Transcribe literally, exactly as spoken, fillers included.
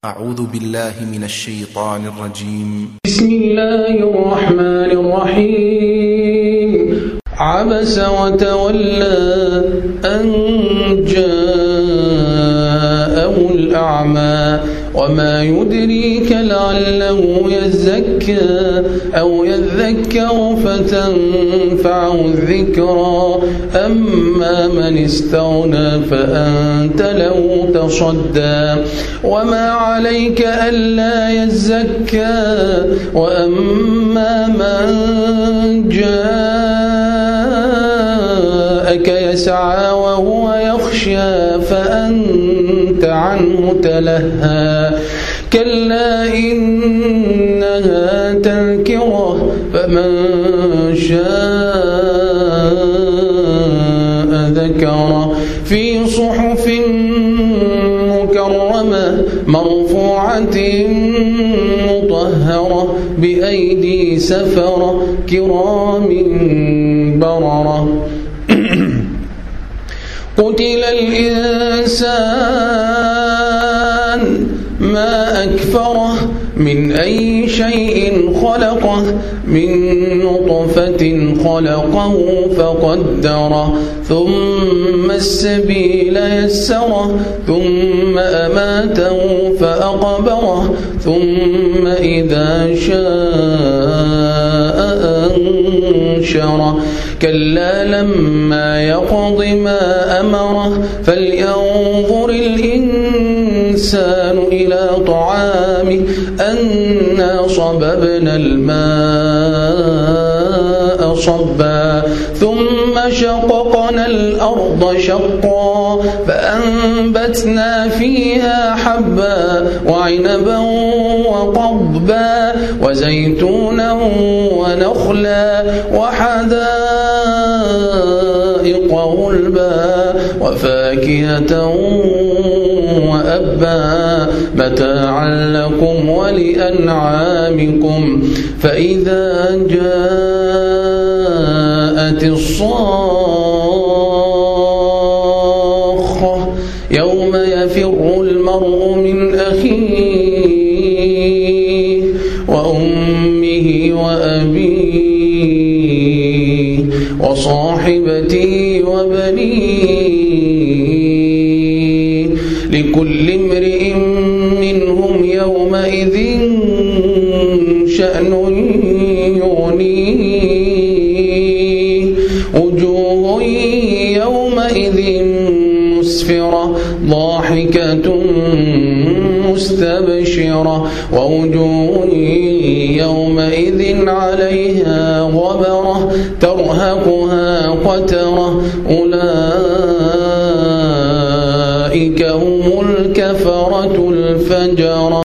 أعوذ بالله من الشيطان الرجيم. بسم الله الرحمن الرحيم. عبس وتولى أن جاءه الأعمى وما يدريك لعله يزكى أو يذكر فتنفعه الذكرى أما من استغنى فأنت له تصدى وما عليك ألا يزكى وأما من جاءك يسعى وهو يخشى فأنت عنه تلهى كلا إنها تذكرة فمن شاء ذكره في صحف مكرمة مرفوعة مطهرة بأيدي سفرة كرام بررة. قتل الإنسان ما أكفره من أي شيء خلقه من نطفة خلقه فقدره ثم السبيل يسره ثم أماته فأقبره ثم إذا شاء أنشره كلا لما يقض ما أمره فلينظر الإنسان إلى طعامه أنا صببنا الماء صبا ثم شققنا الأرض شقا فأنبتنا فيها حبا وعنبا وقضبا وزيتونا ونخلا وحدائق غلبا وفاكهة وأبا متاعا لكم ولأنعامكم. فإذا جاءت الصاخة يوم يفر المرء من أخيه وأمه وأبيه وصاحبته وبنيه لكل امرئ منهم يومئذ شأن يغنيه وجوه يومئذ مسفرة ضاحكة مستبشرة ووجوه يومئذ عليها غبرة ترهقها قترة أولئك هم الكفرة الفجرة.